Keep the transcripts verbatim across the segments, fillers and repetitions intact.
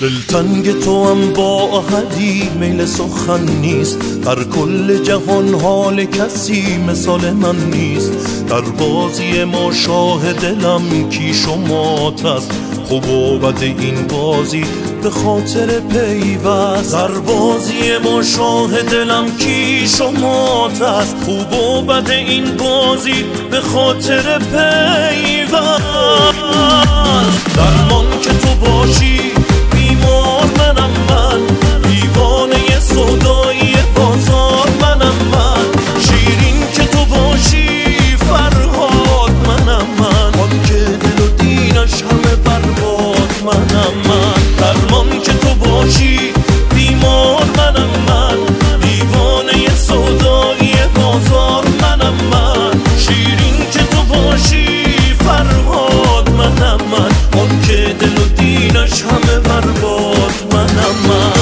دلتنگ تو هم با احدی میل سخن نیست، در کل جهان حال کسی مثال من نیست. در بازی ما شاه دلم کی شمات است، خوب و بد این بازی به خاطر پیوست. در بازی ما شاه دلم کی شمات است، خوب و بد این بازی به خاطر پیوست. درمان که تو باشی بیمار منم من، دیوانه سودایی بازار منم من. شیرین که تو باشی فرهاد منم من، آن که دل و دینش همه برباد منم من. درمان که تو باشی بیمار منم من، دیوانه سودایی بازار منم من. شیرین که تو باشی فرهاد منم من، آن که دل و دینش همه برباد منم من.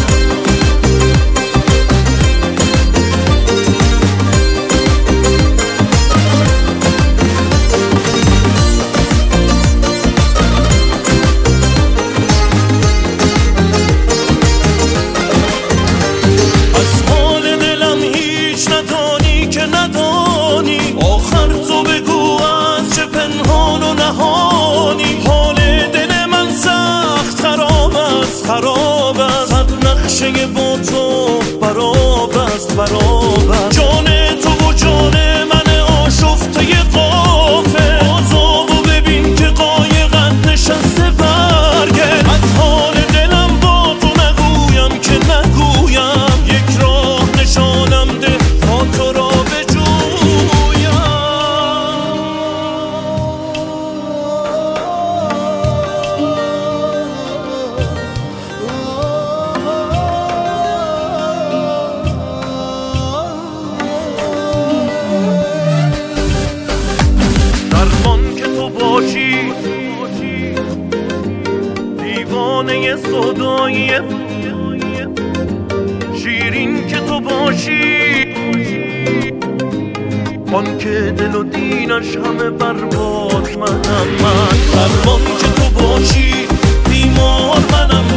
خراب است صد نقشه با تو براب است براب است. جان تو و جان من آشفته غافل، عذابو ببین که قایقت نشسته برگرد. از حال دلم با تو نگویم که نگویم، یک راه نشانم ده تا تو را بجویم. دیوانه سودایی شیرین که تو باشی، آن که دل و دینش همه برباد منم من. درمان که تو باشی بیمار منم